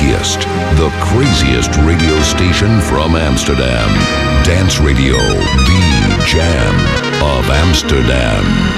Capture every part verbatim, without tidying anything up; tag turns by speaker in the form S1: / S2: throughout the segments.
S1: funkiest, the craziest radio station from Amsterdam. Dance Radio, the jam of Amsterdam.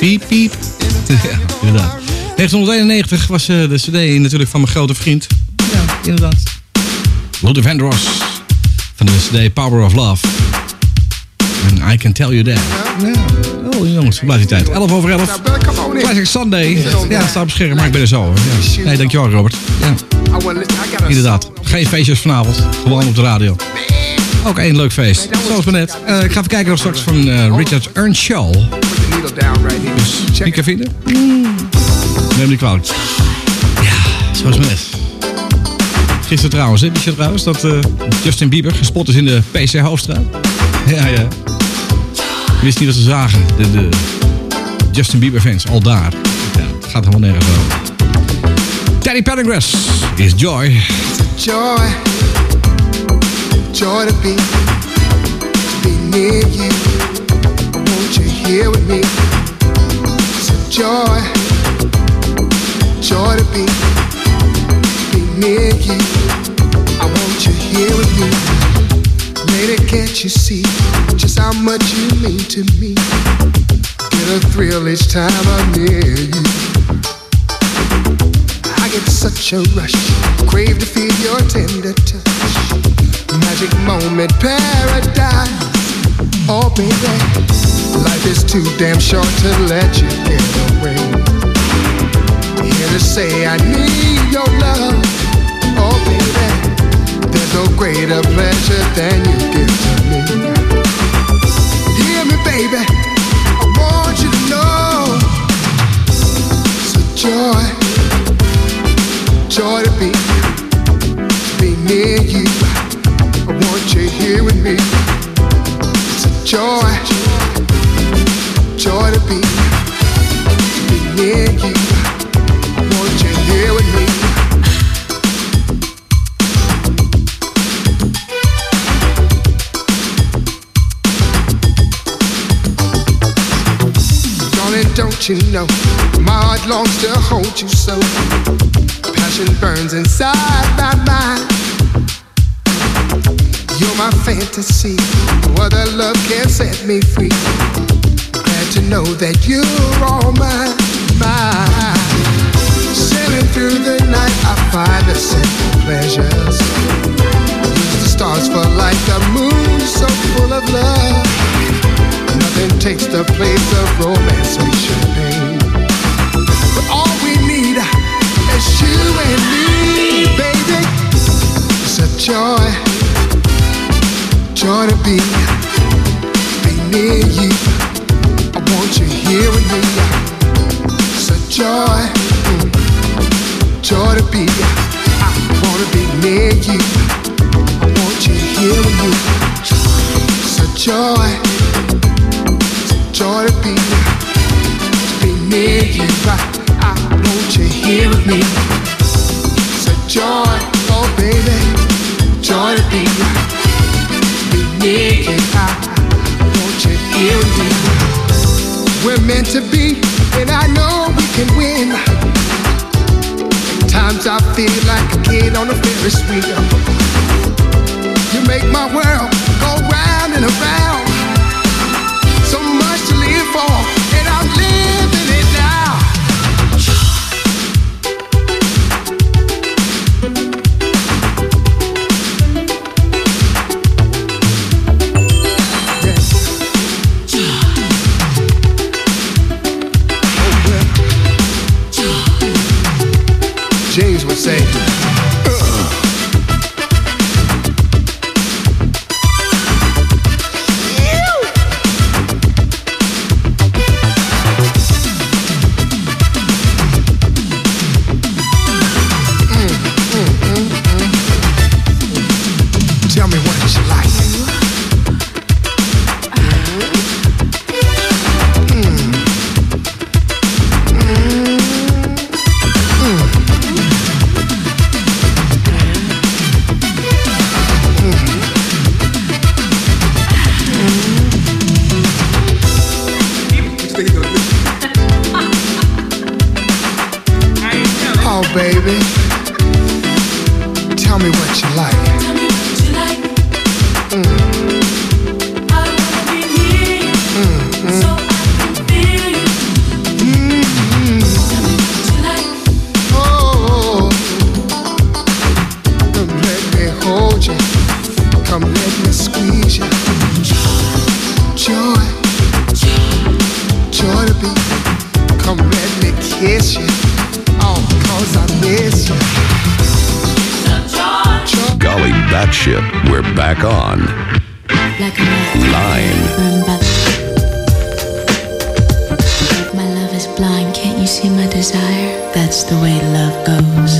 S2: Piep, piep. Ja, inderdaad. negentien eenennegentig was uh, de cd natuurlijk van mijn grote vriend. Ja, inderdaad. Luther Vandross. Van de cd Power of Love. En I Can Tell You That. Ja. Oh jongens, blijf die tijd. elf over elf. Classic Sunday. Ja, het staat op scherm, maar ik ben er zo. Ja. Nee, dankjewel Robert. Ja. Inderdaad. Geen feestjes vanavond. Gewoon op de radio. Ook één leuk feest. Zoals maar net. Uh, ik ga even kijken of straks van uh, Richard Earnshaw. Dus wie kan vinden? Mm. Neem die kwalijk. Ja, zoals maar net. Gisteren trouwens, hè? Wist je trouwens dat uh, Justin Bieber gespot is in de P C Hoofdstraat? Ja, ja. Ik wist niet wat ze zagen. De, de Justin Bieber fans, al daar. Ja, het gaat helemaal nergens over. Teddy Pendergrass is Joy.
S3: It's a joy. Joy to be, to be near you. I want you here with me. It's a joy, joy to be, to be near you. I want you here with me. Lady, can't you see just how much you mean to me? Get a thrill each time I'm near you. I get such a rush, crave to feel your tender touch. Magic moment, paradise. Oh baby, life is too damn short to let you get away. Here to say I need your love. Oh baby, there's no greater pleasure than you give to me. Hear me baby, I want you to know. It's a joy, joy to be, to be near you. I want you here with me. It's a joy, joy to be, to be near you. I want you here with me. Darling, don't you know my heart longs to hold you so. Passion burns inside my mind. You're my fantasy, no other love can set me free. Glad to know that you're all mine, mine. Sailing through the night, I find the simple pleasures. Use the stars for light, the moon so full of love. Nothing takes the place of romance or champagne. But all we need is you and me, baby. It's a joy. Joy to be, be near you. I want you here with me. It's a joy, mm. Joy to be. I wanna be near you. I want you here with me. It's a joy, it's a joy to be, to be near you. I, I want you here with me. It's a joy, oh baby, joy to be. Yeah, I want you here with me. We're meant to be, and I know we can win. Times I feel like a kid on a Ferris wheel. You make my world go round and around. So much to live for, and I'm living it now. James would say, uh. baby. Tell me what you like. Tell me what you like. Mm. I wanna be near you, mm, mm. So I can feel you. squeeze you. Joy, joy to be. Come let me kiss you. Oh, cause I miss you. Joy.
S1: Golly batshit, we're back on.
S4: Like a
S1: Line.
S4: My love is blind, can't you see my desire? That's the way love goes.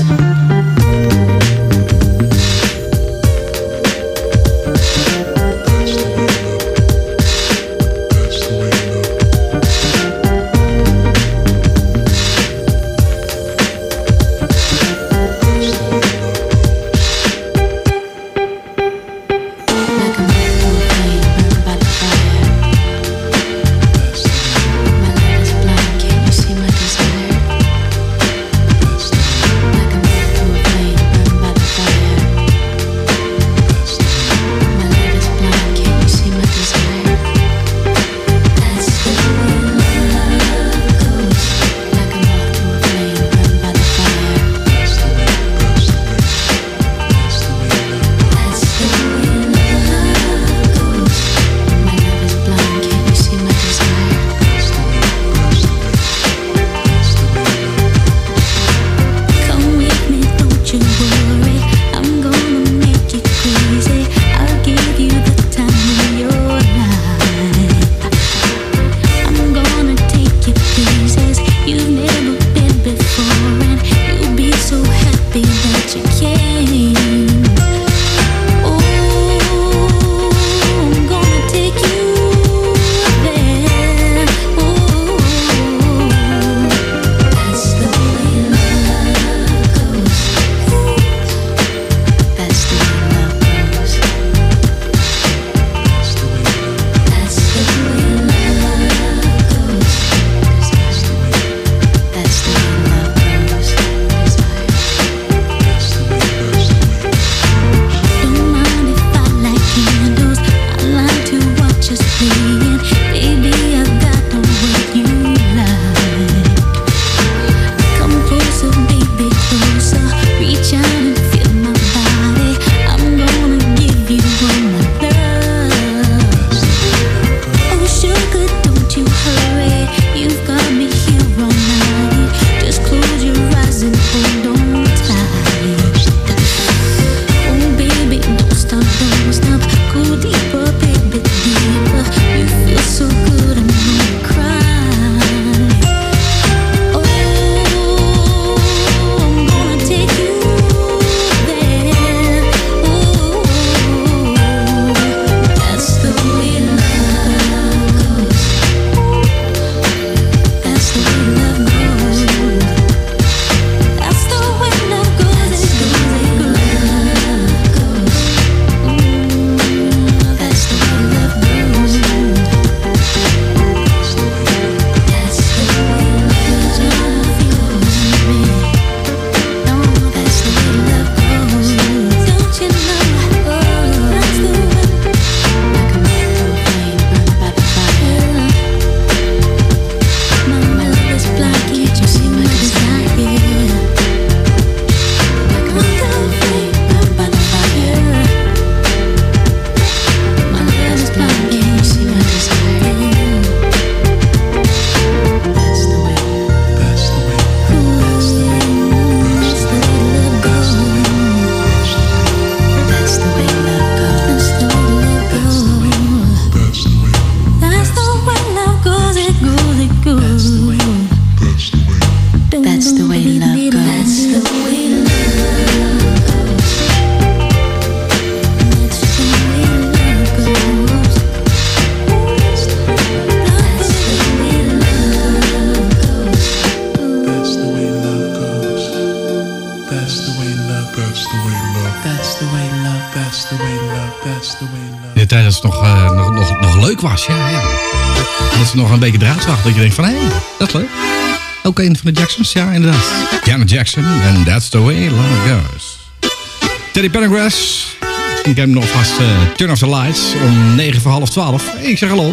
S2: In de tijd dat het nog, uh, nog, nog, nog leuk was, ja, ja. Dat ze nog een beetje eruit zag. Dat je denkt van, hé, hey, dat is leuk. Ook een van de Jacksons, ja, inderdaad. Janet Jackson, and that's the way love goes. Teddy Pendergrass. Ik heb hem nog vast uh, Turn Off the Lights om negen voor half twaalf. Hey, ik zeg hallo.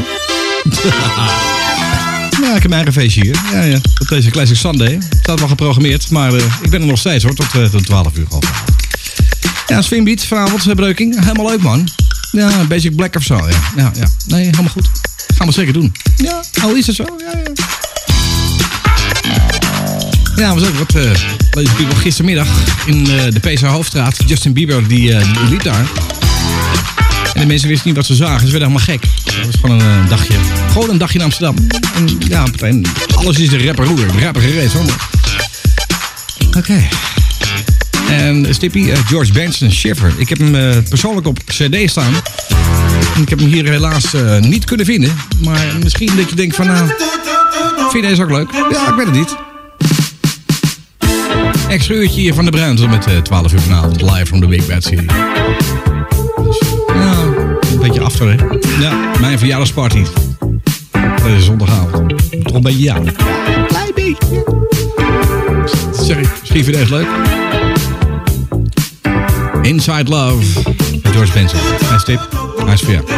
S2: Nou, ik heb mijn eigen feestje hier. Ja, ja. Op deze Classic Sunday. Staat wel geprogrammeerd, maar uh, ik ben er nog steeds hoor, tot, uh, tot twaalf uur gewoon. Ja, Swingbeat vanavond, uh, Breuking. Helemaal leuk man. Ja, Basic Black of zo, ja. ja, ja. Nee, helemaal goed. Gaan we zeker doen. Ja, oh is het zo? Ja, ja. Ja, was ook wat uh, leuk people gistermiddag in uh, de P C Hoofdstraat. Justin Bieber, die, uh, die liep daar. En de mensen wisten niet wat ze zagen. Ze werden helemaal gek. Dat was gewoon een uh, dagje. Gewoon een dagje in Amsterdam. En ja, meteen, alles is de rapper roer. Rapper gereed, hoor. Oké. Okay. En Stippy, uh, George Benson, Shiver. Ik heb hem uh, persoonlijk op cd staan. En ik heb hem hier helaas uh, niet kunnen vinden. Maar misschien dat je denkt van, nou, vind je deze ook leuk? Ja, ik weet het niet. Extra uurtje hier van de Bruin tot met uh, twaalf uur vanavond. Live from the Big Bad City. Dus, ja, een beetje after, hè? Ja, mijn verjaardagsparty. Dat is zondagavond. Toch een beetje ja. Een klein beetje. Zeg ik, misschien vind je deze leuk. Inside Love. George Benson. Hij is tip. Hij is voor jou.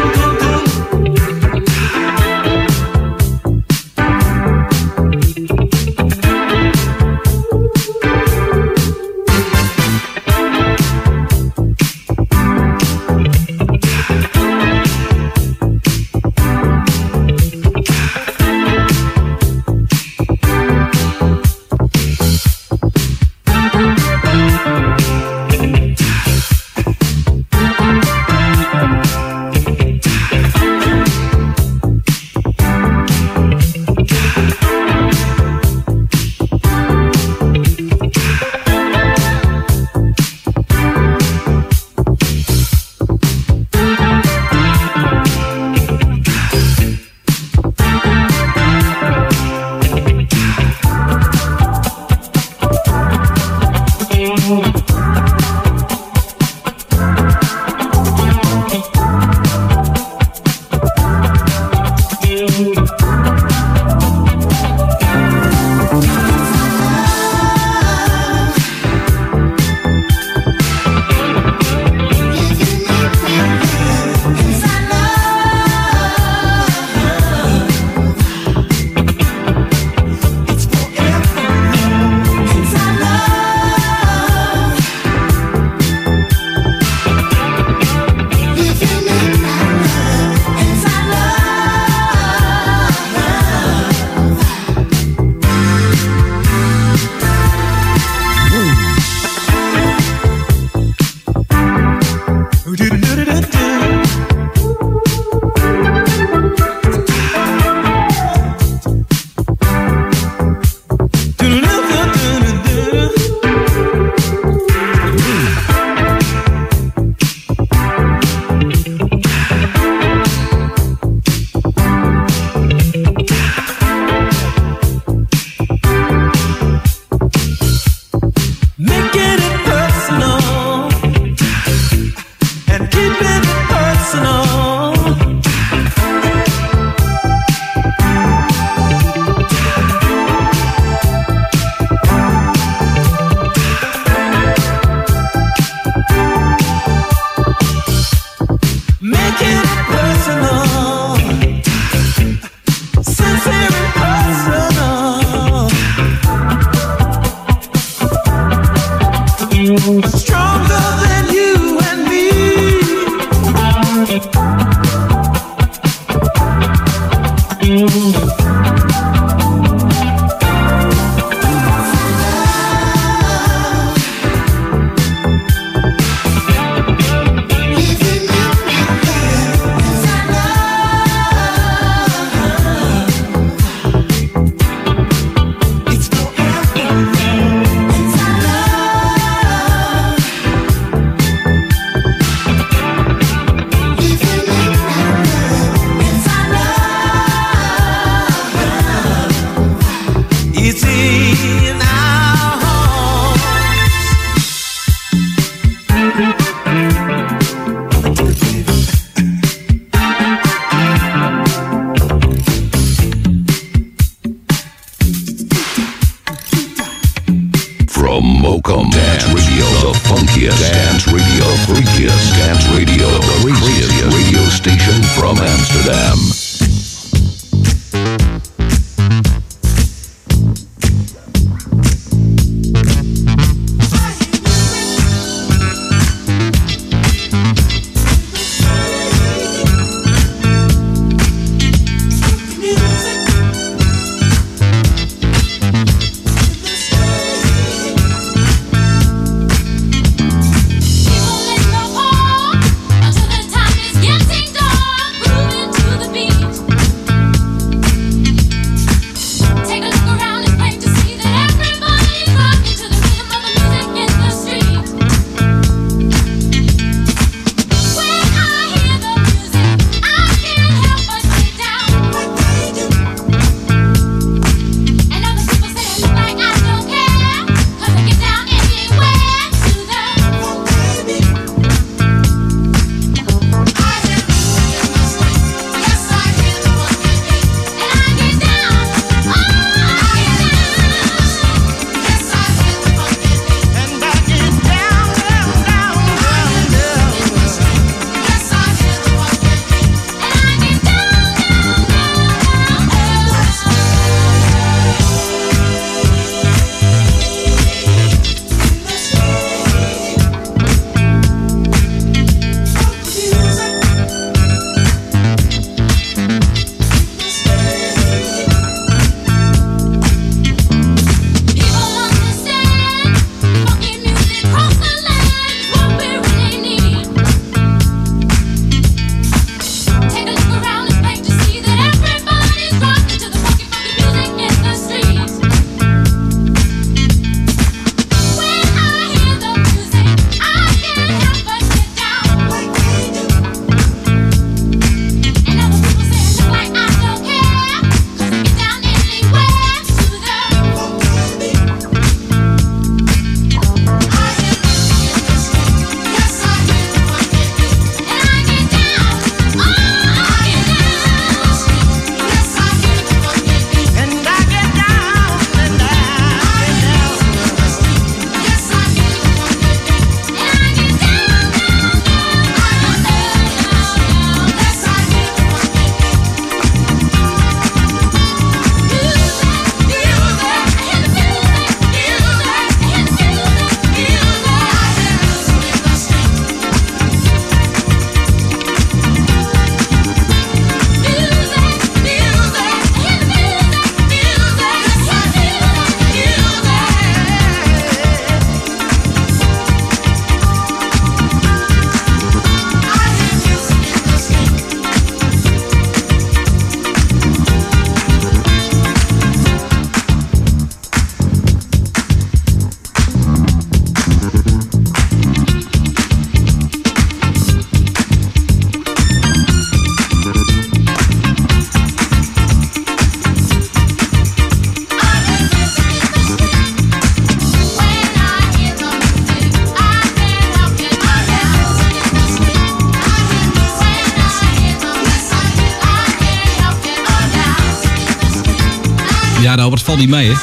S2: Ja, nou, wat valt niet mee, hè?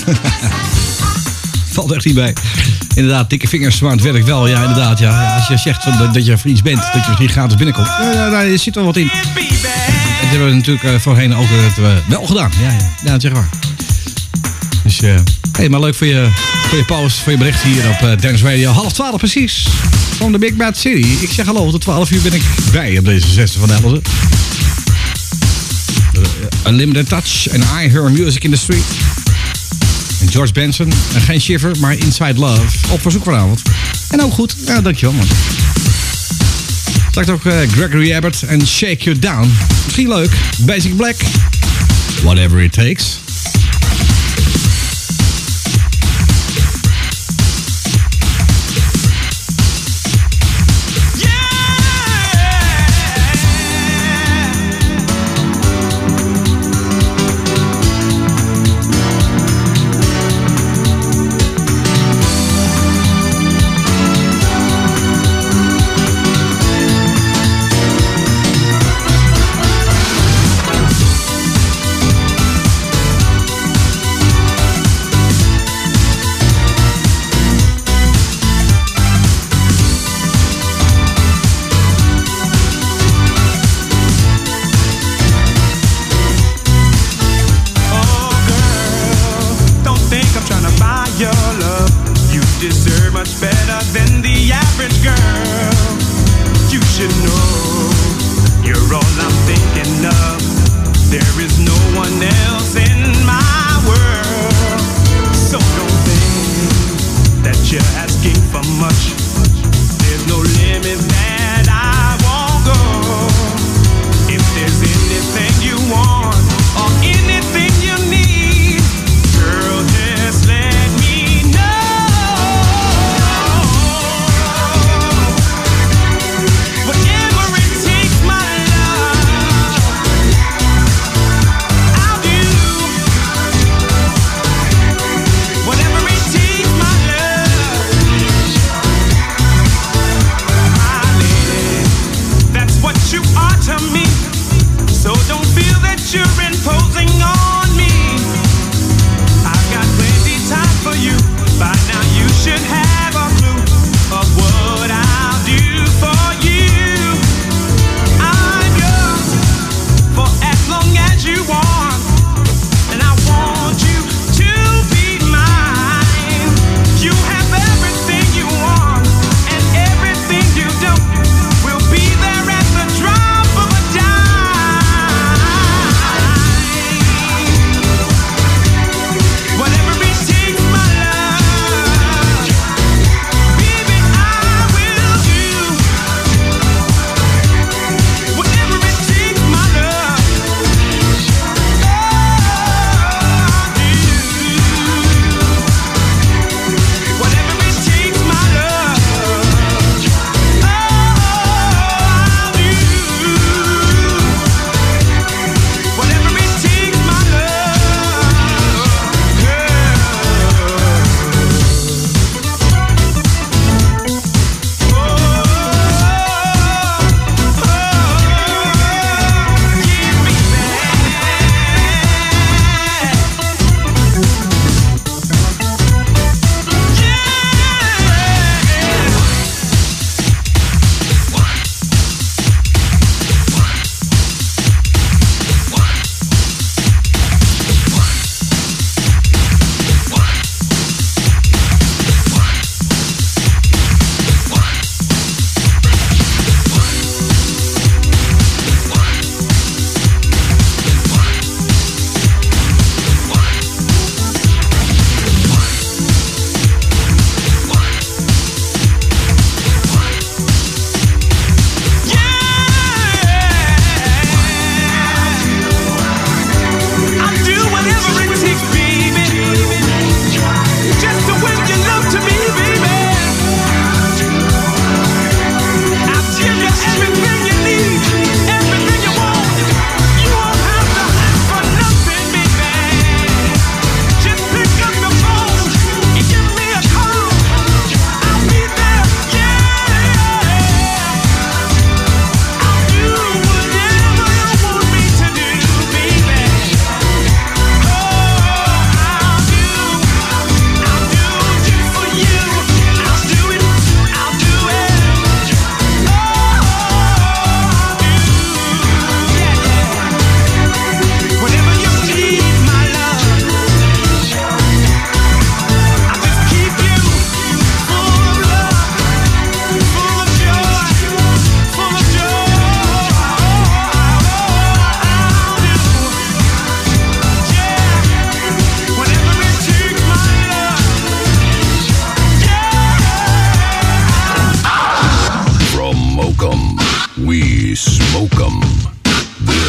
S2: Valt echt niet mee. Inderdaad, dikke vingers, maar het werkt wel. Ja, inderdaad, ja. ja als je zegt dat, dat je voor iets bent, dat je misschien gratis binnenkomt. Ja, ja, daar zit wel wat in. Dat hebben we natuurlijk uh, voorheen ook uh, wel gedaan. Ja, ja. ja, dat zeg maar. Dus, uh, hey, maar leuk voor je, voor je post, voor je bericht hier op uh, Dance Radio. Half twaalf precies. Van de Big Bad City. Ik zeg hallo, tot twaalf uur ben ik bij op deze zesde van de elfde. Unlimited Touch en I Hear Music in the Street. En George Benson. En geen Shiver, maar Inside Love. Op verzoek vanavond. En ook goed. Ja, dankjewel man. Straks ook uh, Gregory Abbott en Shake You Down. Misschien leuk. Basic Black. Whatever it takes.
S5: Down.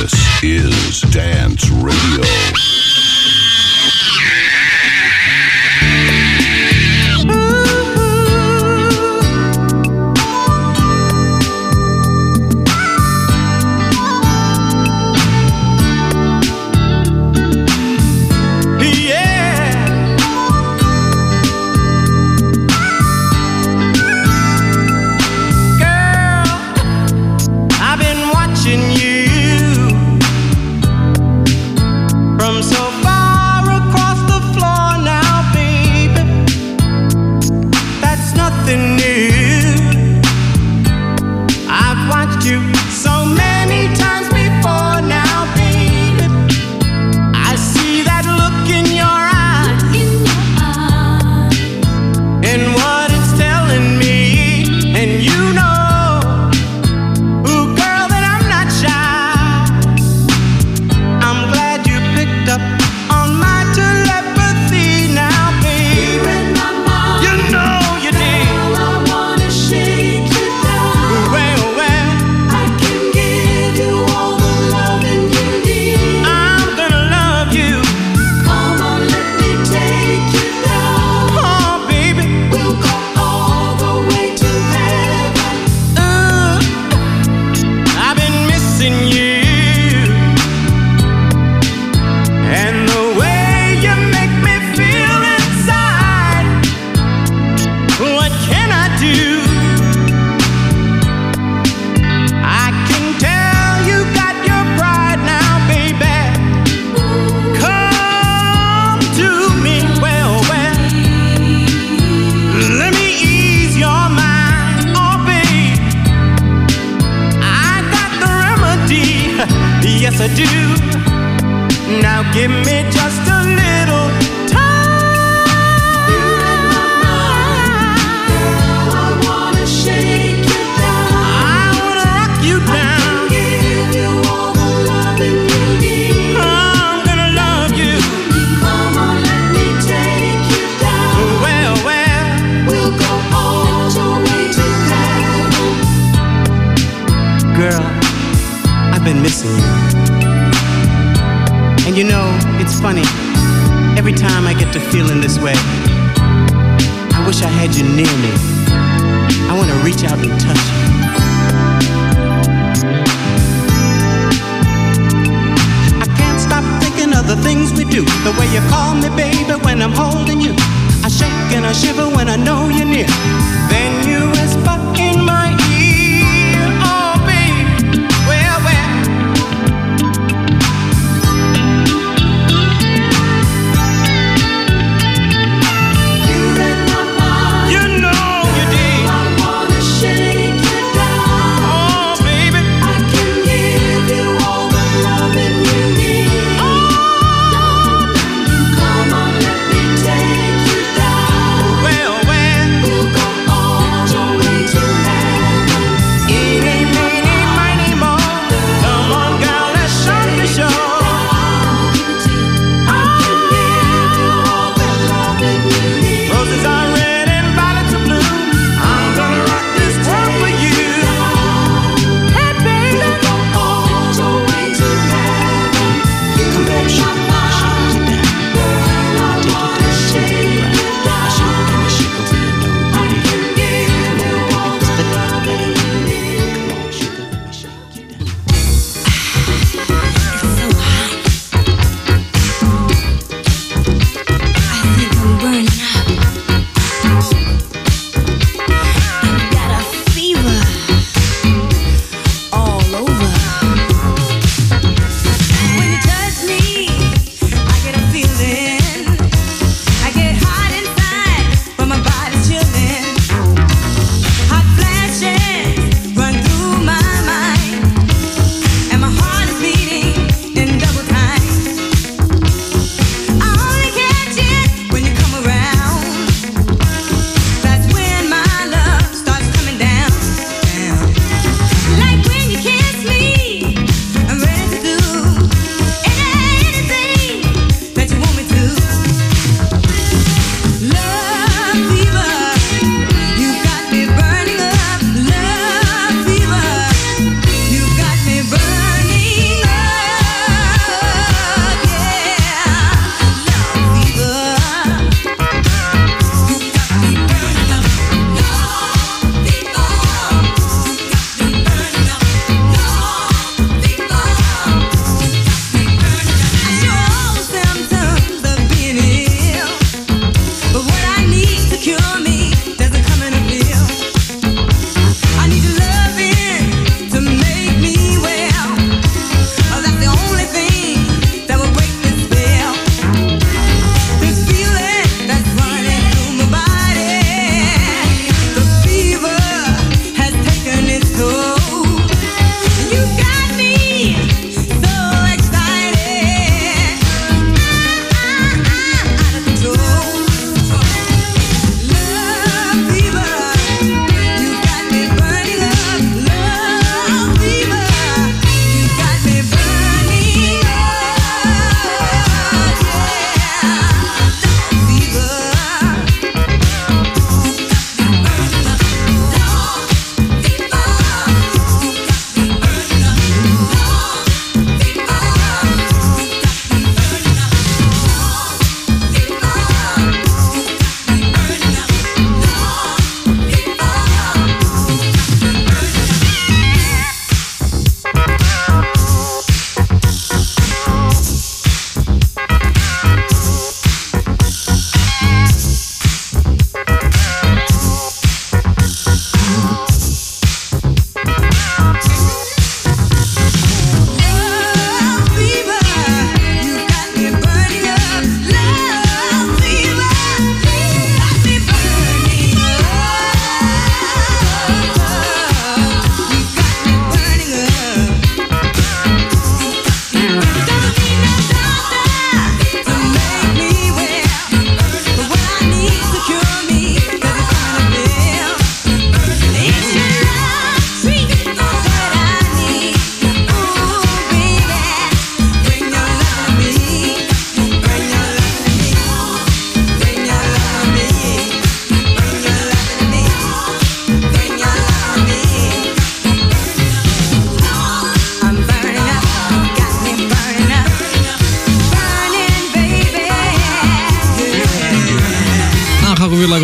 S1: This is Dance Radio.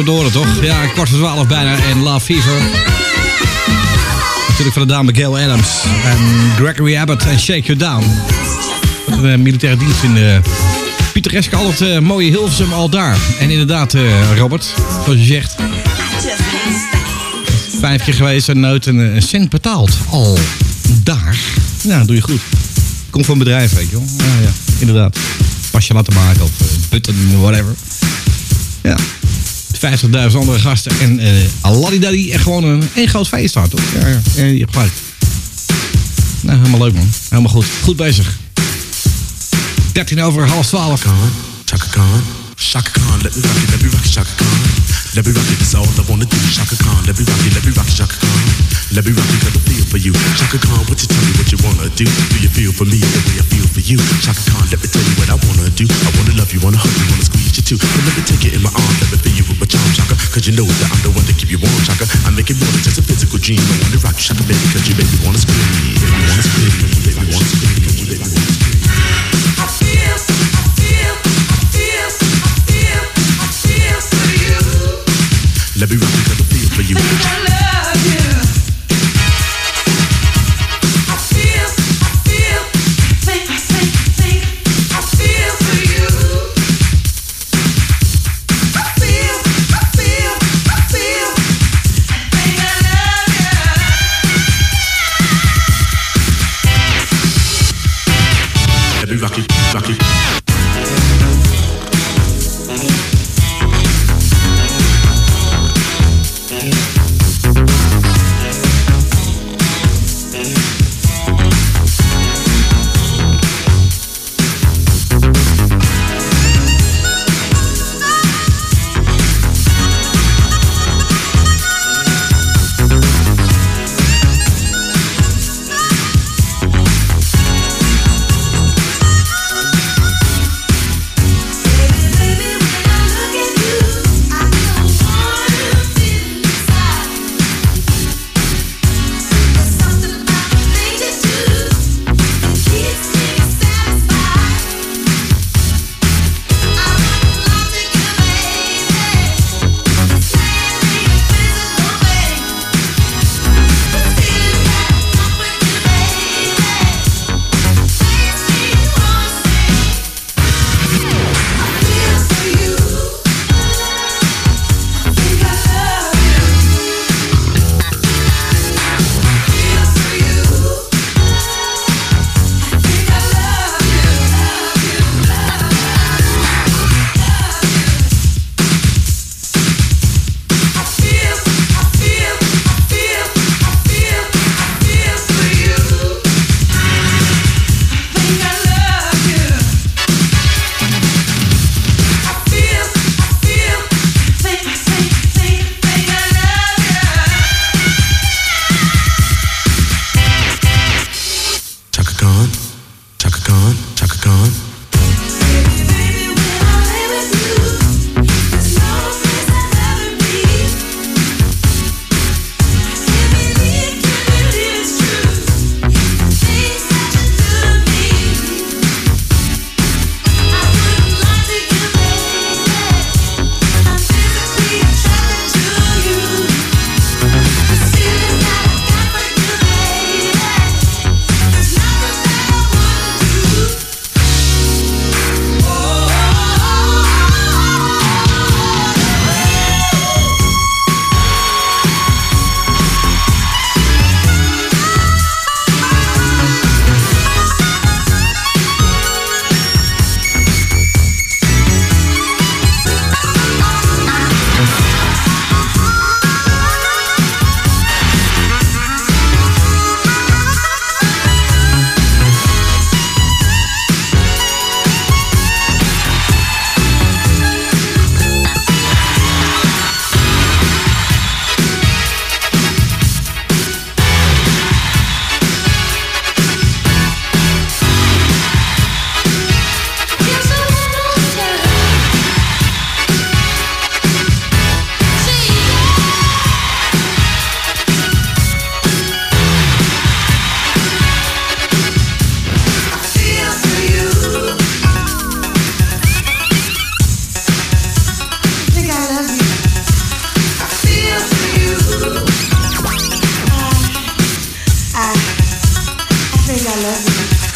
S2: te horen, toch? Ja, kwart voor twaalf bijna en Love Fever. Natuurlijk van de dame Gail Adams en Gregory Abbott en Shake You Down. Een uh, militaire dienst in uh, Pietereske, al het uh, mooie Hilversum al daar. En inderdaad, uh, Robert, zoals je zegt, vijf keer geweest en nooit een, een cent betaald. Al daar. Nou, doe je goed. Komt van een bedrijf, weet je wel. Ja, ja, inderdaad. Pasje laten maken of uh, button, whatever. Ja. vijftigduizend andere gasten en uh, alladidaddy en gewoon een één groot feest had, toch? Ja, ja, ja, je hebt gelijk. Nou, helemaal leuk, man. Helemaal goed. Goed bezig. dertien over half twaalf.
S5: Chaka Khan, Chaka Khan, let me rock it, let me rock it, Chaka Khan. Let me rock it, that's all I wanna do. Chaka Khan, let me rock it, let me rock it, Chaka Khan. Let me rock it, cause I feel for you. Chaka Khan, what you tell me what you wanna do? Do you feel for me the way I feel for you? Chaka Khan, let me tell you what I wanna do. I wanna love you, wanna hug you, wanna squeeze you too. But let me take it in my arms, let me feel you with my charm, Chaka. Cause you know that I'm the one to keep you warm, Chaka. I make it more than just a physical dream. I wanna rock you, Chaka, baby, cause you make me wanna scream. Baby, wanna scream, baby, wanna scream, baby, wanna scream. I feel, I feel, I feel, I feel, I feel for you. Let me rock it, cause I feel for you. I love you. I feel, I feel, think, think, think. I feel for you. I feel, I feel, I feel, think I love you. Let me rock it, rock it.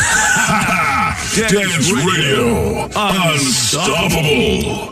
S1: Dance Radio. Unstoppable.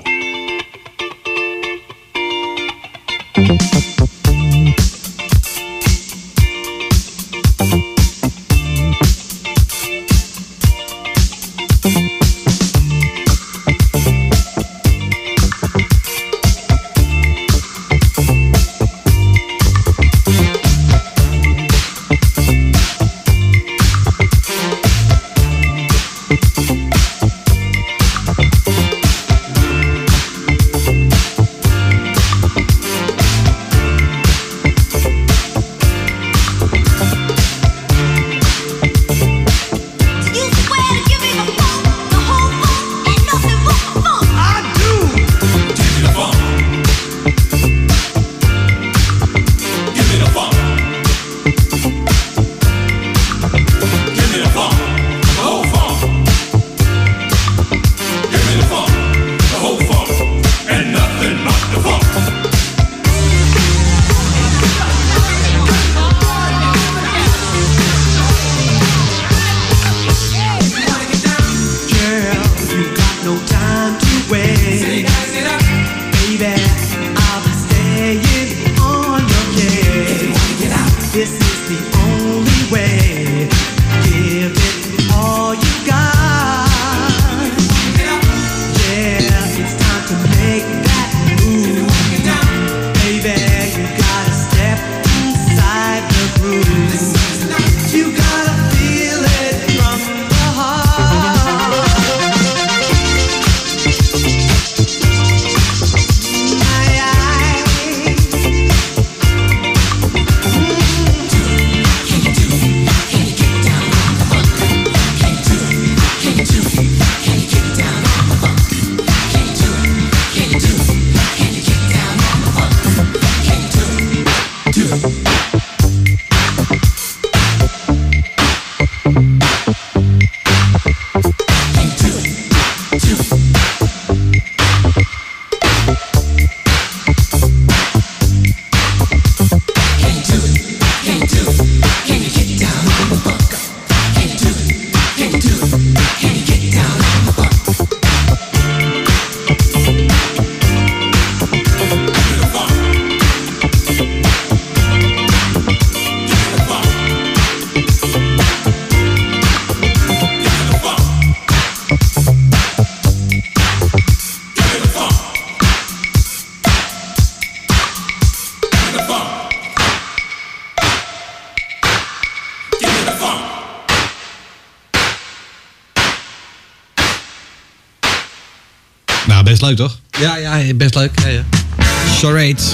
S2: Best leuk, toch? Ja, ja, best leuk. Ja, ja. Charades.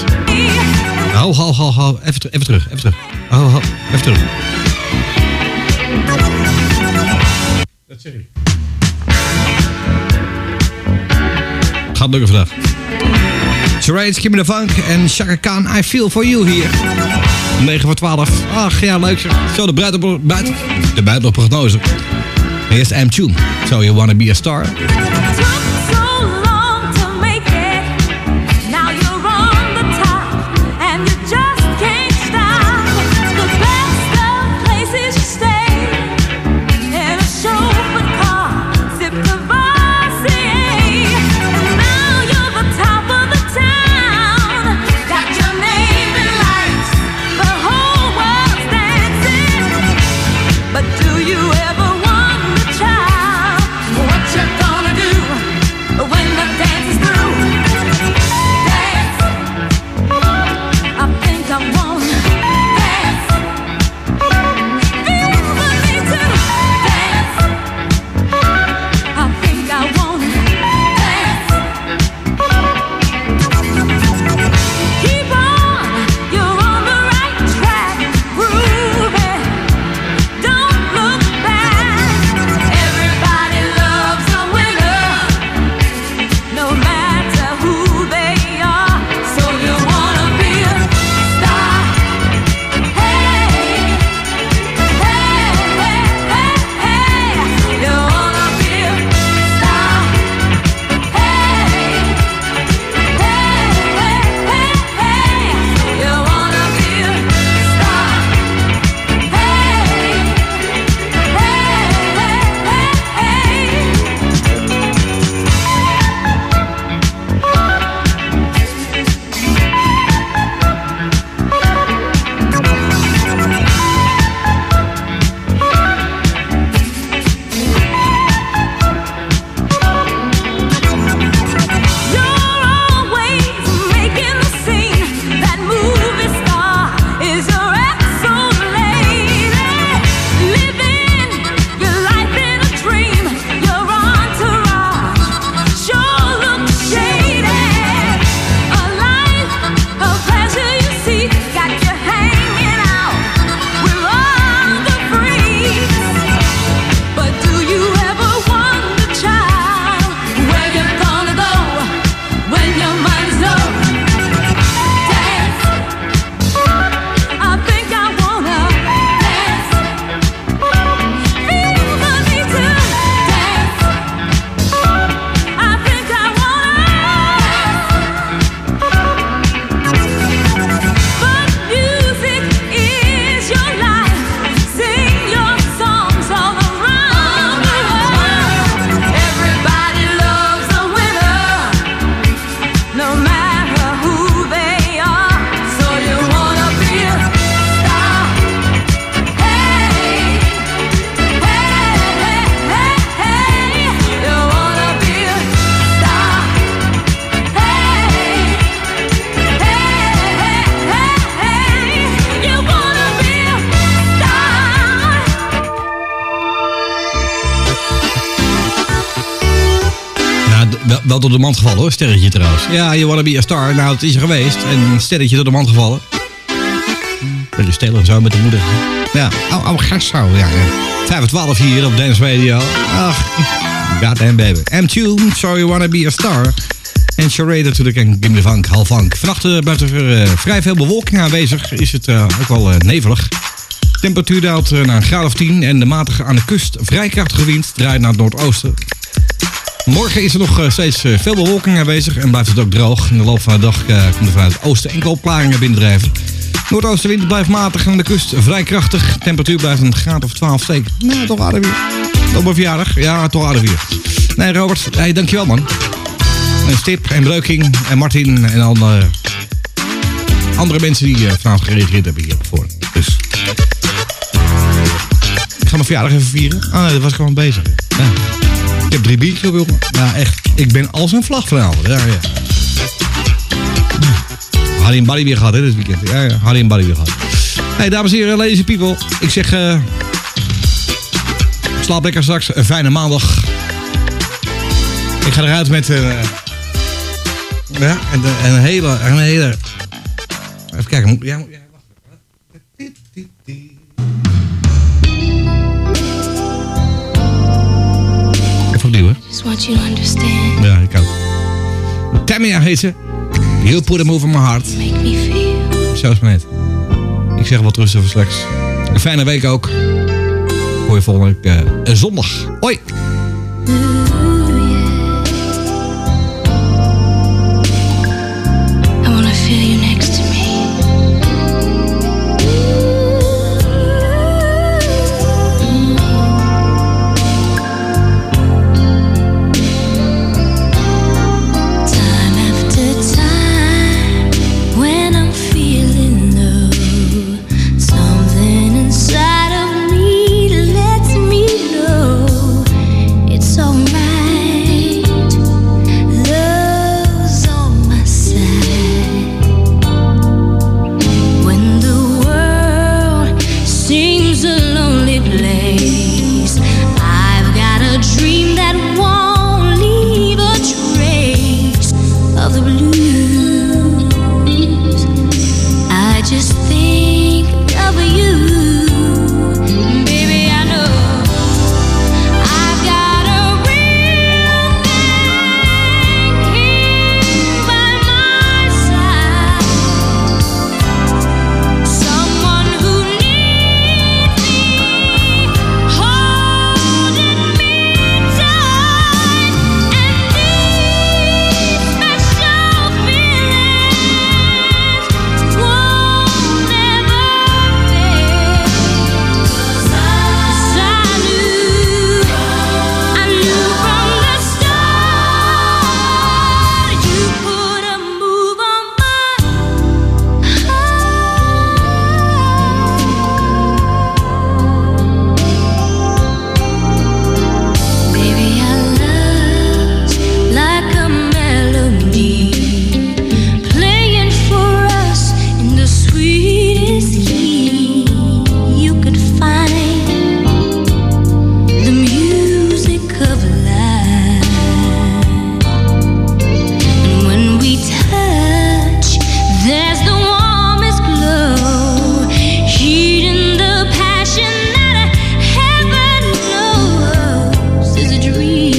S2: Ho, ho, ho, ho. Even, ter- even terug, even terug. Ho, ho, even terug. Dat zeg ik. Gaat lukken vandaag. Charades, Give Me The Funk en Chaka Khan, I Feel For You hier. negen voor twaalf. Ach ja, leuk zeg. Zo, de buiten, buiten, de buitenprognose. Eerst M-Tune. So You Wanna Be A Star.
S6: But do you ever wonder, child, what you're gonna do?
S2: wel, wel door de mand gevallen hoor, sterretje trouwens. Ja, You Wanna Be A Star, nou het is er geweest. En een sterretje door de mand gevallen. Beetje stelen zo met de moeder. Ja, oh, oh gast zo. Ja, ja. vijf en twaalf hier op Dance Radio. Ach, goddamn baby. M-Tune, So You Wanna Be A Star. En Charade natuurlijk en Gimme the Funk, Hal Funk. Vannacht uh, blijft er uh, vrij veel bewolking aanwezig. Is het uh, ook wel uh, nevelig. De temperatuur daalt uh, naar een graad of tien. En de matige aan de kust vrij krachtige wind draait naar het noordoosten. Morgen is er nog uh, steeds uh, veel bewolking aanwezig. En blijft het ook droog. In de loop van de dag uh, komt er vanuit het oosten enkele opklaringen binnendrijven. Noordoostenwind blijft matig en aan de kust vrij krachtig. De temperatuur blijft een graad of twaalf steken. Nou, toch aardig weer. Op mijn verjaardag? Ja, toch aardig weer. Nee, Robert, hey, dankjewel man. En Stip en Breuking en Martin en andere, andere mensen die uh, vanavond gereageerd hebben hier voor. Dus ik ga mijn verjaardag even vieren. Ah nee, dat was ik gewoon bezig. Ja. Ik heb drie biertjes op, jongen. Ja, echt. Ik ben als een vlag vanavond. Ja, ja. Harry en Barry weer gehad, hè, dit weekend. Ja, ja. Harry en Barry weer gehad. Hey, dames en heren, ladies and people. Ik zeg, uh, slaap lekker straks. Een fijne maandag. Ik ga eruit met uh, ja, en, en een hele, een hele... Even kijken. Ja, ja, wacht. Even opnieuw, hè?
S4: Just want you to understand.
S2: Ja, ik ook. Tamia heet ze. You put a move on my heart.
S4: Make me feel.
S2: Zo is het maar net. Ik zeg wat rustig voor straks. Een fijne week ook. Hoor je volgende week uh, zondag. Hoi!
S4: Feel you next to me. Time after time, when I'm feeling low, something inside of me lets me know it's alright. Love's on my side. Seems a lonely place. I've got a dream that won't leave a trace of the blues. I just think of you. Baby, I know I've got a real thing here by my side. Someone who needs dream.